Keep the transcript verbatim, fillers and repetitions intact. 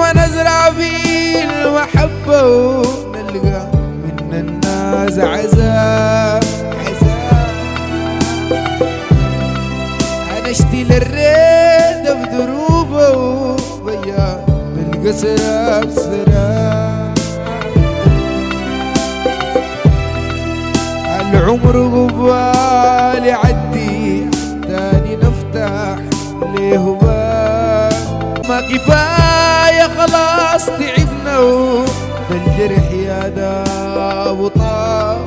ونزرع في المحبة ونلقى من الناس عذاب عذاب. هنشتي للريد بدروبه ويا بالقصر بسراب. العمر قبال يعدي تاني نفتح ليه باب. ما كفاية خلاص تعبنا ده الجرح يا داب وطاب.